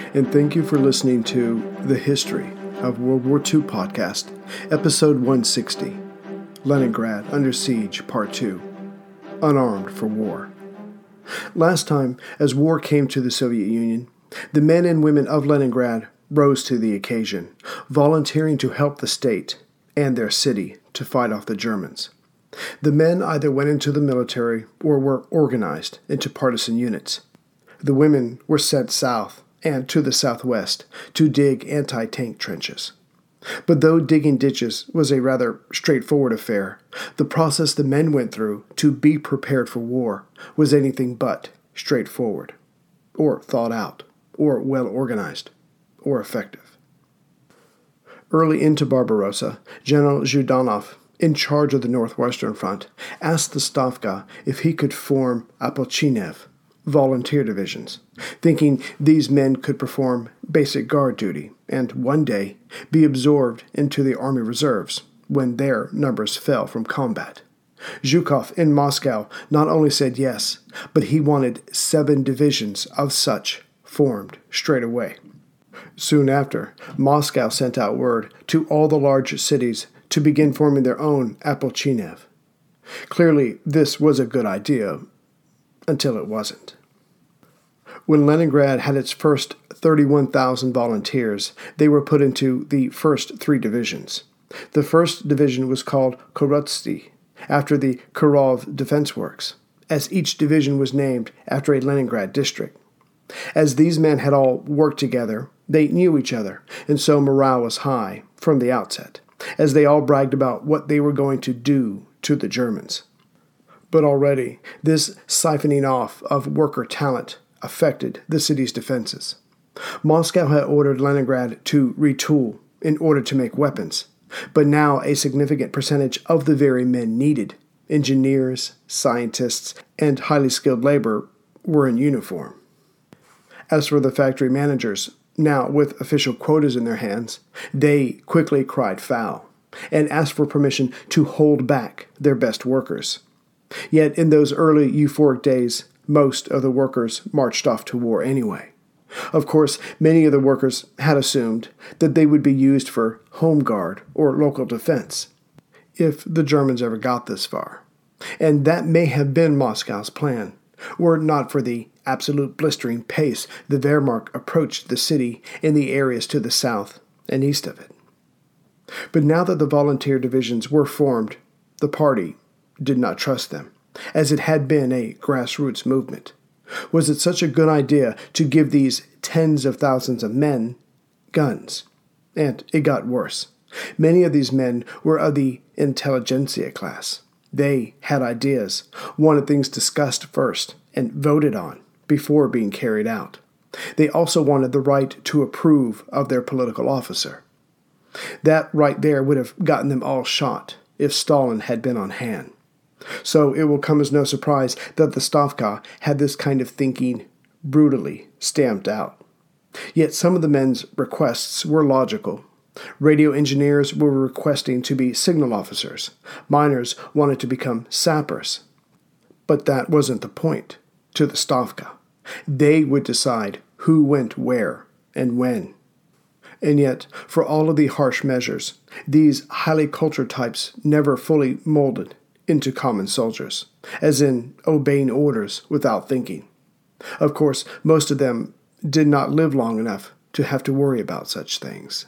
and thank you for listening to The History of World War II podcast, episode 160, Leningrad Under Siege, Part 2, Unarmed for War. Last time, as war came to the Soviet Union, the men and women of Leningrad rose to the occasion, volunteering to help the state and their city to fight off the Germans. The men either went into the military or were organized into partisan units. The women were sent south and to the southwest to dig anti-tank trenches. But though digging ditches was a rather straightforward affair, the process the men went through to be prepared for war was anything but straightforward, or thought out, or well organized, or effective. Early into Barbarossa, General Zhudanov, in charge of the Northwestern Front, asked the Stavka if he could form Apolchinev, volunteer divisions, thinking these men could perform basic guard duty and one day be absorbed into the army reserves when their numbers fell from combat. Zhukov in Moscow not only said yes, but he wanted 7 divisions of such formed straight away. Soon after, Moscow sent out word to all the large cities to begin forming their own Apolchinev. Clearly, this was a good idea, until it wasn't. When Leningrad had its first 31,000 volunteers, they were put into the first 3 divisions. The first division was called Korotsy, after the Kirov Defense Works, as each division was named after a Leningrad district. As these men had all worked together, they knew each other, and so morale was high from the outset, as they all bragged about what they were going to do to the Germans. But already, this siphoning off of worker talent affected the city's defenses. Moscow had ordered Leningrad to retool in order to make weapons, but now a significant percentage of the very men needed, engineers, scientists, and highly skilled labor, were in uniform. As for the factory managers, now with official quotas in their hands, they quickly cried foul and asked for permission to hold back their best workers. Yet in those early euphoric days, most of the workers marched off to war anyway. Of course, many of the workers had assumed that they would be used for home guard or local defense, if the Germans ever got this far. And that may have been Moscow's plan, were it not for the absolute blistering pace the Wehrmacht approached the city in the areas to the south and east of it. But now that the volunteer divisions were formed, the party did not trust them, as it had been a grassroots movement. Was it such a good idea to give these tens of thousands of men guns? And it got worse. Many of these men were of the intelligentsia class. They had ideas, wanted things discussed first and voted on before being carried out. They also wanted the right to approve of their political officer. That right there would have gotten them all shot if Stalin had been on hand. So it will come as no surprise that the Stavka had this kind of thinking brutally stamped out. Yet some of the men's requests were logical. Radio engineers were requesting to be signal officers. Miners wanted to become sappers. But that wasn't the point to the Stavka. They would decide who went where and when. And yet, for all of the harsh measures, these highly cultured types never fully molded into common soldiers, as in obeying orders without thinking. Of course, most of them did not live long enough to have to worry about such things.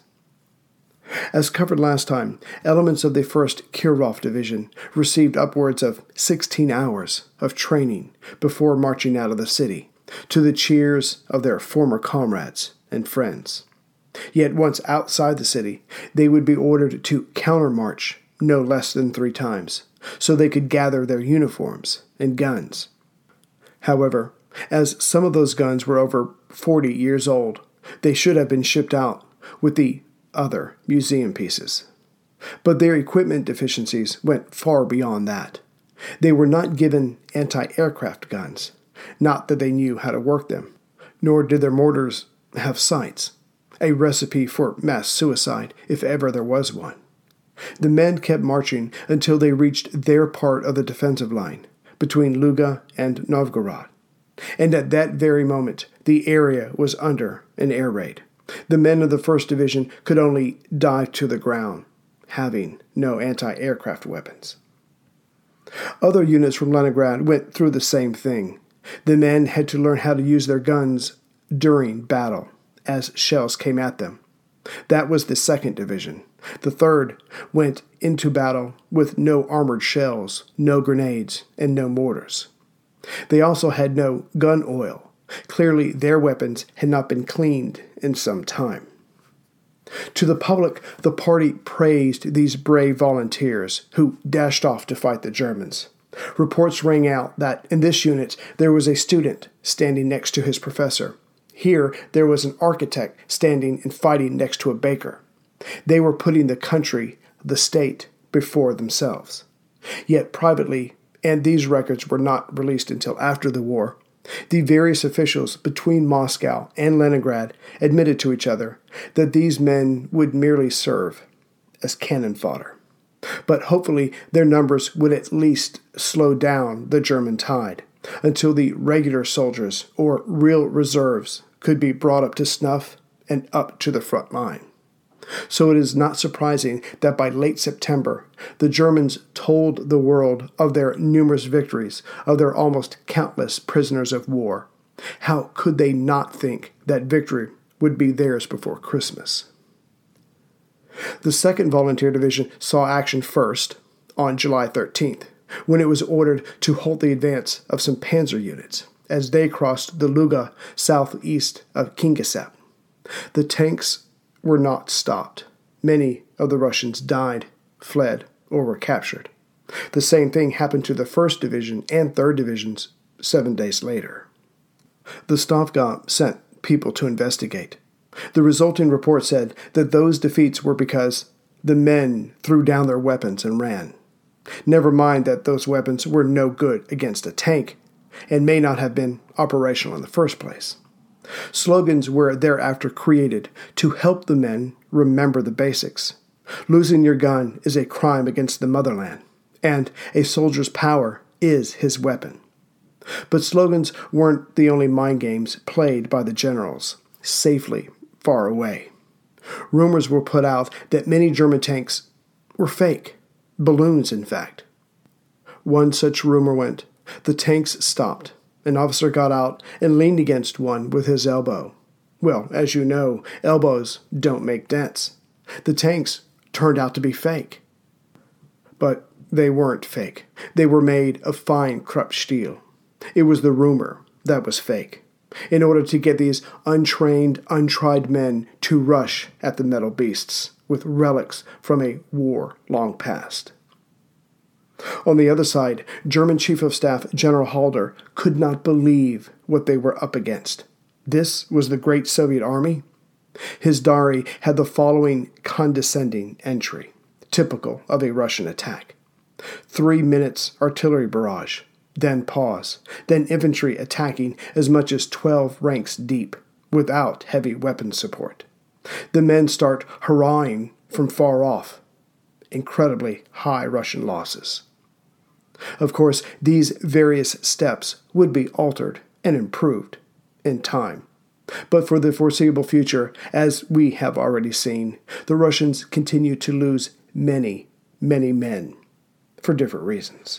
As covered last time, elements of the 1st Kirov Division received upwards of 16 hours of training before marching out of the city, to the cheers of their former comrades and friends. Yet once outside the city, they would be ordered to countermarch no less than 3 times, so they could gather their uniforms and guns. However, as some of those guns were over 40 years old, they should have been shipped out with the other museum pieces. But their equipment deficiencies went far beyond that. They were not given anti-aircraft guns, not that they knew how to work them, nor did their mortars have sights, a recipe for mass suicide if ever there was one. The men kept marching until they reached their part of the defensive line, between Luga and Novgorod. And at that very moment, the area was under an air raid. The men of the 1st Division could only dive to the ground, having no anti-aircraft weapons. Other units from Leningrad went through the same thing. The men had to learn how to use their guns during battle, as shells came at them. That was the 2nd Division. The 3rd went into battle with no armored shells, no grenades, and no mortars. They also had no gun oil. Clearly, their weapons had not been cleaned in some time. To the public, the party praised these brave volunteers who dashed off to fight the Germans. Reports rang out that in this unit there was a student standing next to his professor. Here there was an architect standing and fighting next to a baker. They were putting the country, the state, before themselves. Yet privately, and these records were not released until after the war, the various officials between Moscow and Leningrad admitted to each other that these men would merely serve as cannon fodder. But hopefully their numbers would at least slow down the German tide until the regular soldiers or real reserves could be brought up to snuff and up to the front line. So it is not surprising that by late September, the Germans told the world of their numerous victories, of their almost countless prisoners of war. How could they not think that victory would be theirs before Christmas? The 2nd Volunteer Division saw action first on July 13th, when it was ordered to halt the advance of some panzer units as they crossed the Luga southeast of Kingisepp. The tanks were not stopped. Many of the Russians died, fled, or were captured. The same thing happened to the 1st Division and 3rd Divisions 7 days later. The Stavka sent people to investigate. The resulting report said that those defeats were because the men threw down their weapons and ran. Never mind that those weapons were no good against a tank and may not have been operational in the first place. Slogans were thereafter created to help the men remember the basics. Losing your gun is a crime against the motherland, and a soldier's power is his weapon. But slogans weren't the only mind games played by the generals, safely far away. Rumors were put out that many German tanks were fake, balloons in fact. One such rumor went, the tanks stopped. An officer got out and leaned against one with his elbow. Well, as you know, elbows don't make dents. The tanks turned out to be fake. But they weren't fake. They were made of fine Krupp steel. It was the rumor that was fake, in order to get these untrained, untried men to rush at the metal beasts with relics from a war long past. On the other side, German Chief of Staff General Halder could not believe what they were up against. This was the great Soviet army? His diary had the following condescending entry, typical of a Russian attack. 3 minutes artillery barrage, then pause, then infantry attacking as much as 12 ranks deep, without heavy weapon support. The men start hurrahing from far off. Incredibly high Russian losses. Of course, these various steps would be altered and improved in time. But for the foreseeable future, as we have already seen, the Russians continue to lose many, many men for different reasons.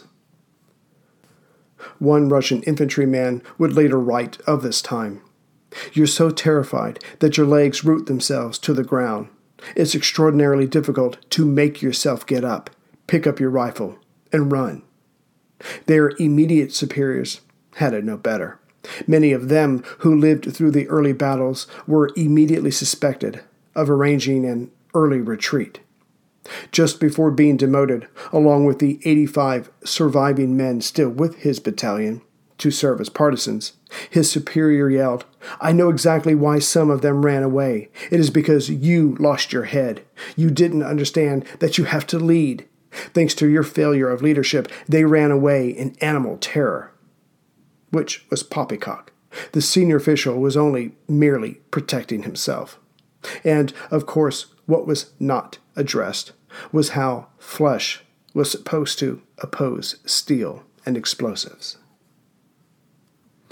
One Russian infantryman would later write of this time, "You're so terrified that your legs root themselves to the ground. It's extraordinarily difficult to make yourself get up, pick up your rifle, and run." Their immediate superiors had it no better. Many of them who lived through the early battles were immediately suspected of arranging an early retreat. Just before being demoted, along with the 85 surviving men still with his battalion, to serve as partisans, his superior yelled, "I know exactly why some of them ran away. It is because you lost your head. You didn't understand that you have to lead. Thanks to your failure of leadership, they ran away in animal terror." Which was poppycock. The senior official was only merely protecting himself. And, of course, what was not addressed was how flesh was supposed to oppose steel and explosives.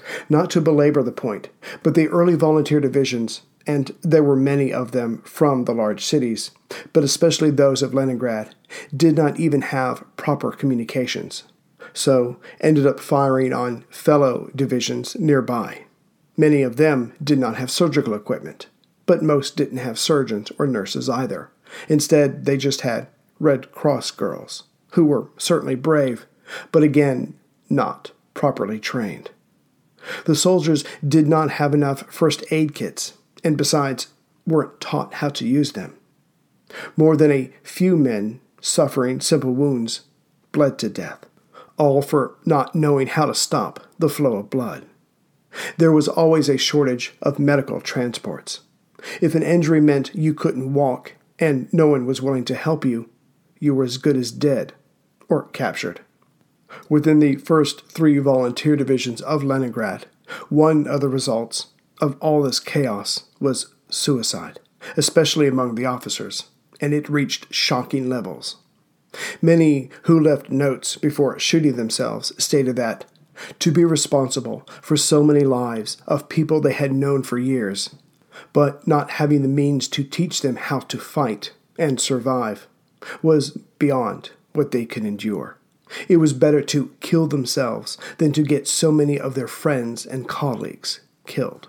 Not to belabor the point, but the early volunteer divisions, and there were many of them from the large cities, but especially those of Leningrad, did not even have proper communications, so ended up firing on fellow divisions nearby. Many of them did not have surgical equipment, but most didn't have surgeons or nurses either. Instead, they just had Red Cross girls, who were certainly brave, but again, not properly trained. The soldiers did not have enough first aid kits, and besides, weren't taught how to use them. More than a few men suffering simple wounds bled to death, all for not knowing how to stop the flow of blood. There was always a shortage of medical transports. If an injury meant you couldn't walk and no one was willing to help you, you were as good as dead or captured. Within the first 3 volunteer divisions of Leningrad, one of the results of all this chaos was suicide, especially among the officers, and it reached shocking levels. Many who left notes before shooting themselves stated that, to be responsible for so many lives of people they had known for years, but not having the means to teach them how to fight and survive, was beyond what they could endure. It was better to kill themselves than to get so many of their friends and colleagues killed.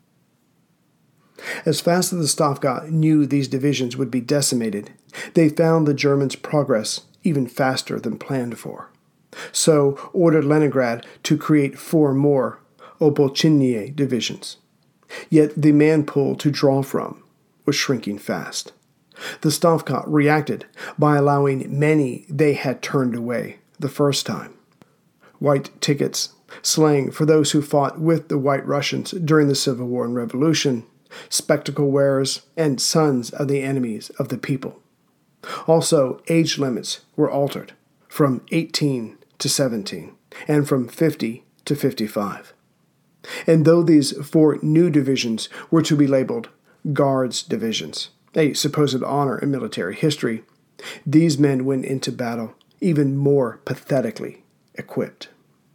As fast as the Stavka knew these divisions would be decimated, they found the Germans' progress even faster than planned for, so ordered Leningrad to create 4 more Obolchinye divisions. Yet the man pool to draw from was shrinking fast. The Stavka reacted by allowing many they had turned away the first time. White tickets, slang for those who fought with the White Russians during the Civil War and Revolution, spectacle wearers, and sons of the enemies of the people. Also, age limits were altered from 18 to 17 and from 50 to 55. And though these 4 new divisions were to be labeled Guards divisions, a supposed honor in military history, these men went into battle even more pathetically equipped.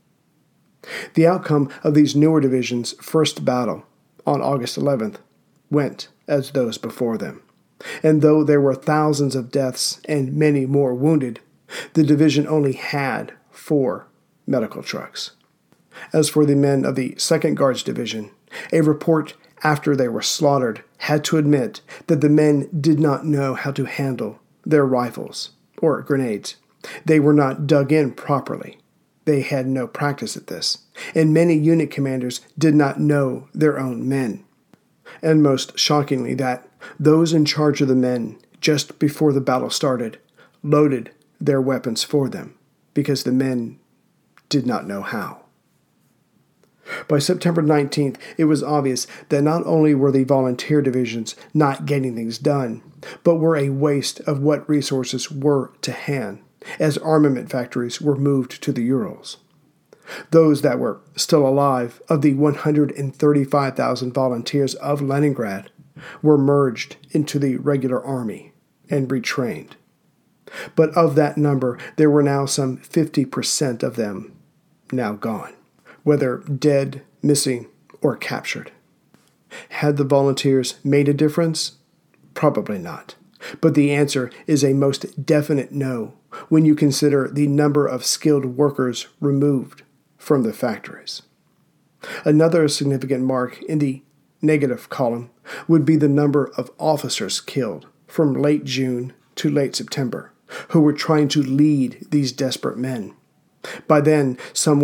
The outcome of these newer divisions' first battle on August 11th went as those before them. And though there were thousands of deaths and many more wounded, the division only had 4 medical trucks. As for the men of the 2nd Guards Division, a report after they were slaughtered had to admit that the men did not know how to handle their rifles or grenades. They were not dug in properly. They had no practice at this, and many unit commanders did not know their own men. And most shockingly, that those in charge of the men just before the battle started loaded their weapons for them because the men did not know how. By September 19th, it was obvious that not only were the volunteer divisions not getting things done, but were a waste of what resources were to hand, as armament factories were moved to the Urals. Those that were still alive of the 135,000 volunteers of Leningrad were merged into the regular army and retrained. But of that number, there were now some 50% of them now gone, whether dead, missing, or captured. Had the volunteers made a difference? Probably not. But the answer is a most definite no when you consider the number of skilled workers removed from the factories. Another significant mark in the negative column would be the number of officers killed from late June to late September, who were trying to lead these desperate men. By then, some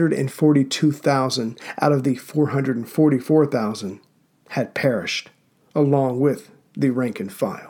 142,000 out of the 444,000 had perished, along with the rank and file.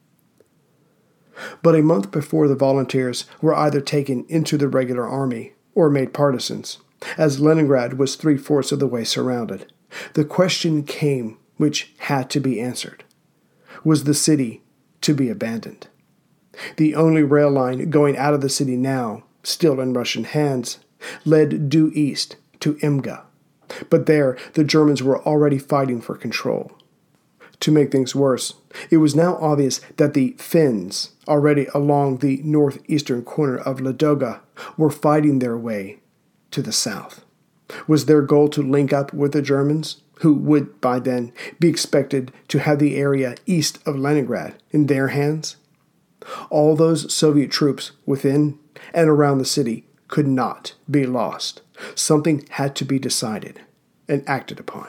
But a month before the volunteers were either taken into the regular army or made partisans, as Leningrad was 3/4 of the way surrounded, the question came which had to be answered. Was the city to be abandoned? The only rail line going out of the city now, still in Russian hands, led due east to Imga. But there, the Germans were already fighting for control. To make things worse, it was now obvious that the Finns, already along the northeastern corner of Ladoga, were fighting their way to the south. Was their goal to link up with the Germans, who would by then be expected to have the area east of Leningrad in their hands? All those Soviet troops within and around the city could not be lost. Something had to be decided and acted upon.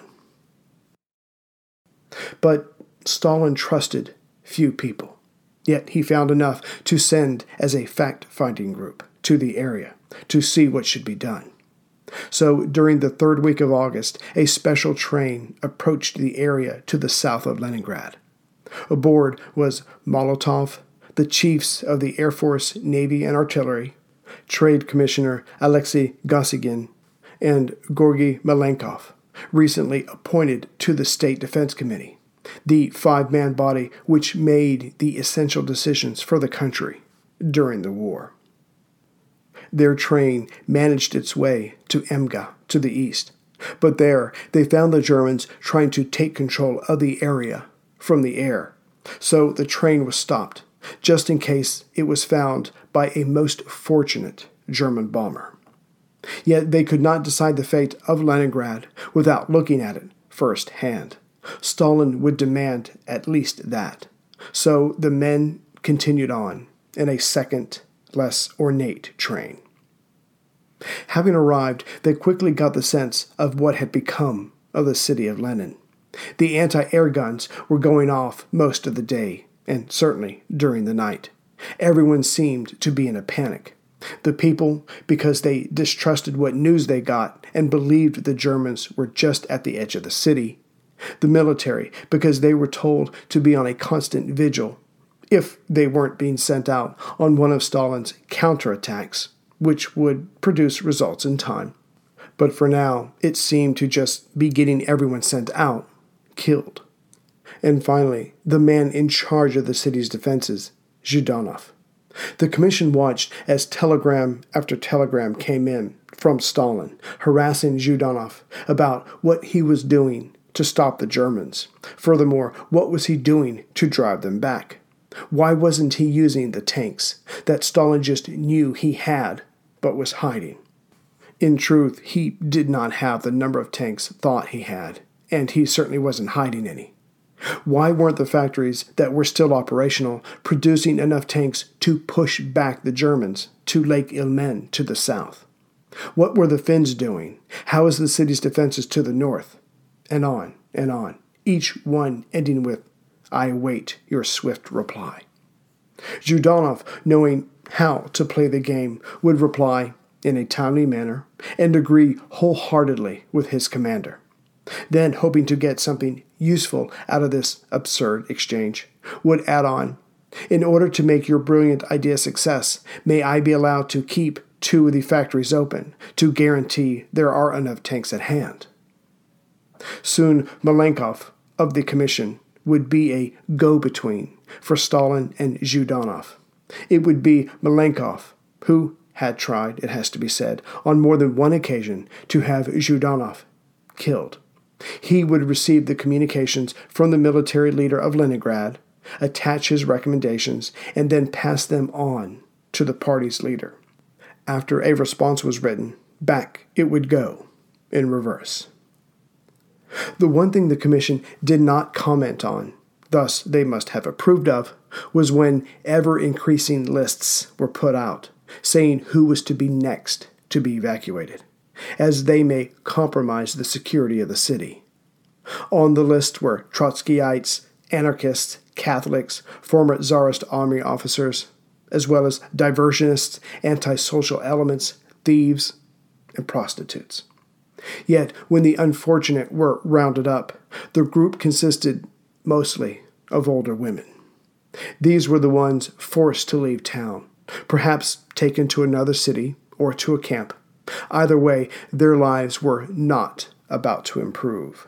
But Stalin trusted few people. Yet he found enough to send as a fact-finding group to the area to see what should be done. So during the third week of August, a special train approached the area to the south of Leningrad. Aboard was Molotov, the chiefs of the Air Force, Navy, and Artillery, Trade Commissioner Alexei Kosygin, and Georgy Malenkov, recently appointed to the State Defense Committee, the five-man body which made the essential decisions for the country during the war. Their train managed its way to Emga to the east, but there they found the Germans trying to take control of the area from the air, so the train was stopped, just in case it was found by a most fortunate German bomber. Yet they could not decide the fate of Leningrad without looking at it firsthand. Stalin would demand at least that. So the men continued on in a second, less ornate train. Having arrived, they quickly got the sense of what had become of the city of Lenin. The anti-air guns were going off most of the day, and certainly during the night. Everyone seemed to be in a panic. The people, because they distrusted what news they got and believed the Germans were just at the edge of the city. The military, because they were told to be on a constant vigil if they weren't being sent out on one of Stalin's counterattacks, which would produce results in time. But for now, it seemed to just be getting everyone sent out, killed. And finally, the man in charge of the city's defenses, Zhudanov. The commission watched as telegram after telegram came in from Stalin, harassing Zhudanov about what he was doing to stop the Germans. Furthermore, what was he doing to drive them back? Why wasn't he using the tanks that Stalin just knew he had, but was hiding? In truth, he did not have the number of tanks thought he had, and he certainly wasn't hiding any. Why weren't the factories that were still operational producing enough tanks to push back the Germans to Lake Ilmen to the south? What were the Finns doing? How is the city's defenses to the north? And on, each one ending with, "I await your swift reply." Zhudanov, knowing how to play the game, would reply in a timely manner and agree wholeheartedly with his commander. Then, hoping to get something useful out of this absurd exchange, would add on, "In order to make your brilliant idea a success, may I be allowed to keep 2 of the factories open to guarantee there are enough tanks at hand?" Soon, Malenkov of the commission would be a go-between for Stalin and Zhudanov. It would be Malenkov who had tried, it has to be said, on more than one occasion to have Zhudanov killed. He would receive the communications from the military leader of Leningrad, attach his recommendations, and then pass them on to the party's leader. After a response was written, back it would go in reverse. The one thing the commission did not comment on, thus they must have approved of, was when ever-increasing lists were put out, saying who was to be next to be evacuated, as they may compromise the security of the city. On the list were Trotskyites, anarchists, Catholics, former Tsarist army officers, as well as diversionists, antisocial elements, thieves, and prostitutes. Yet, when the unfortunate were rounded up, the group consisted mostly of older women. These were the ones forced to leave town, perhaps taken to another city or to a camp. Either way, their lives were not about to improve.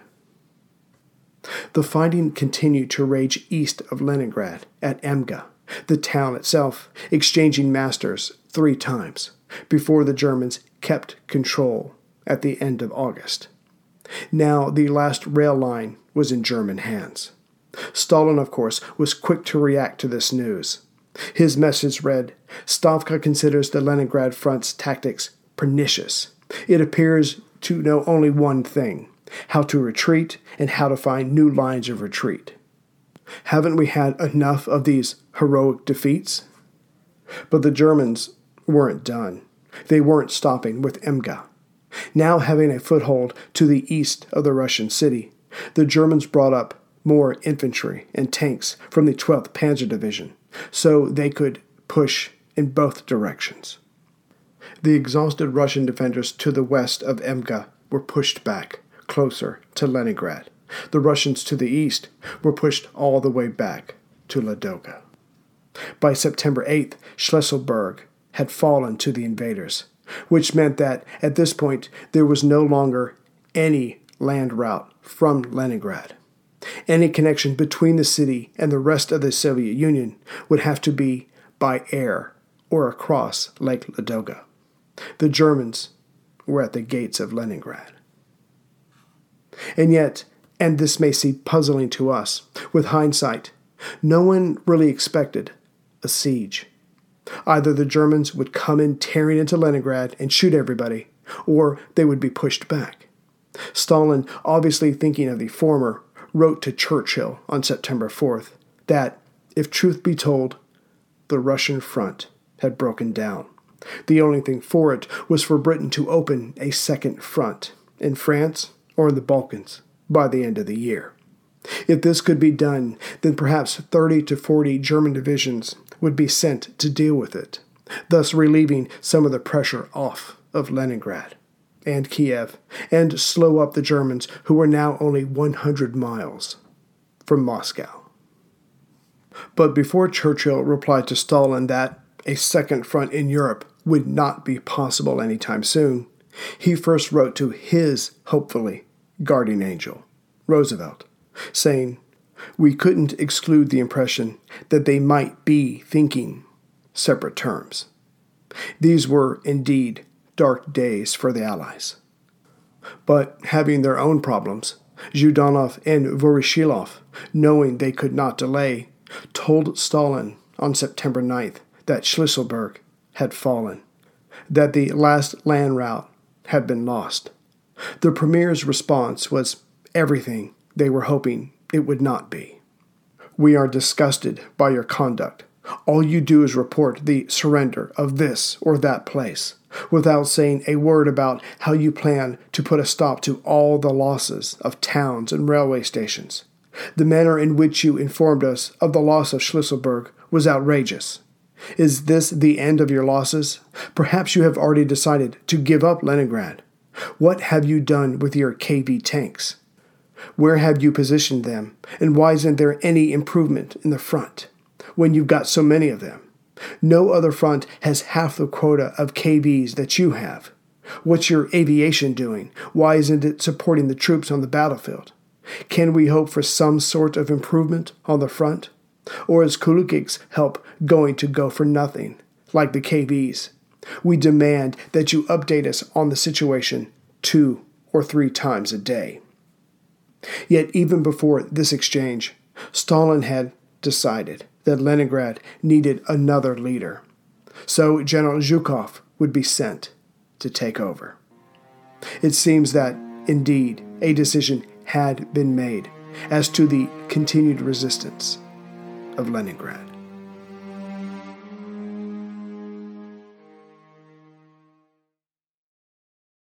The fighting continued to rage east of Leningrad at Emga, the town itself exchanging masters 3 times before the Germans kept control at the end of August. Now the last rail line was in German hands. Stalin, of course, was quick to react to this news. His message read, "Stavka considers the Leningrad front's tactics pernicious. It appears to know only one thing: how to retreat and how to find new lines of retreat. Haven't we had enough of these heroic defeats? But the Germans weren't done. They weren't stopping with Emga. Now having a foothold to the east of the Russian city, the Germans brought up more infantry and tanks from the 12th Panzer Division, so they could push in both directions. The exhausted Russian defenders to the west of Emga were pushed back, closer to Leningrad. The Russians to the east were pushed all the way back to Ladoga. By September 8th, Schlesselburg had fallen to the invaders, which meant that at this point there was no longer any land route from Leningrad. Any connection between the city and the rest of the Soviet Union would have to be by air or across Lake Ladoga. The Germans were at the gates of Leningrad. And yet, and this may seem puzzling to us, with hindsight, no one really expected a siege. Either the Germans would come in tearing into Leningrad and shoot everybody, or they would be pushed back. Stalin, obviously thinking of the former, wrote to Churchill on September 4th that, if truth be told, the Russian front had broken down. The only thing for it was for Britain to open a second front in France or in the Balkans by the end of the year. If this could be done, then perhaps 30 to 40 German divisions would be sent to deal with it, thus relieving some of the pressure off of Leningrad and Kiev, and slow up the Germans who were now only 100 miles from Moscow. But before Churchill replied to Stalin that a second front in Europe would not be possible anytime soon, he first wrote to his, hopefully, guardian angel, Roosevelt, saying, "We couldn't exclude the impression that they might be thinking separate terms." These were indeed dark days for the Allies. But having their own problems, Zhudanov and Voroshilov, knowing they could not delay, told Stalin on September 9th that Schlesselburg had fallen, that the last land route had been lost. The Premier's response was everything they were hoping it would not be. "We are disgusted by your conduct. All you do is report the surrender of this or that place, without saying a word about how you plan to put a stop to all the losses of towns and railway stations. The manner in which you informed us of the loss of Schlesselburg was outrageous. Is this the end of your losses? Perhaps you have already decided to give up Leningrad. What have you done with your KV tanks? Where have you positioned them, and why isn't there any improvement in the front, when you've got so many of them? No other front has half the quota of KVs that you have. What's your aviation doing? Why isn't it supporting the troops on the battlefield? Can we hope for some sort of improvement on the front? Or is Kulukik's help going to go for nothing, like the KVs? We demand that you update us on the situation 2 or 3 times a day." Yet even before this exchange, Stalin had decided that Leningrad needed another leader. So General Zhukov would be sent to take over. It seems that, indeed, a decision had been made as to the continued resistance of Leningrad.